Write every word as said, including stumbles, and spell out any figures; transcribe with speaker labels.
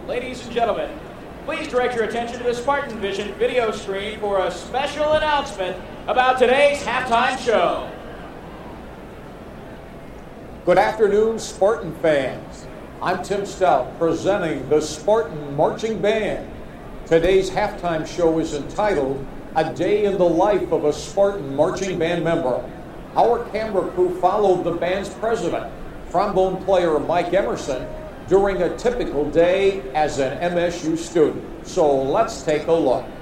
Speaker 1: Ladies and gentlemen, please direct your attention to the Spartan Vision video screen for a special announcement about today's halftime show.
Speaker 2: Good afternoon, Spartan fans. I'm Tim Stout, presenting the Spartan Marching Band. Today's halftime show is entitled A Day in the Life of a Spartan Marching Band Member. Our camera crew followed the band's president, trombone player Mike Emerson, during a typical day as an M S U student. So let's take a look.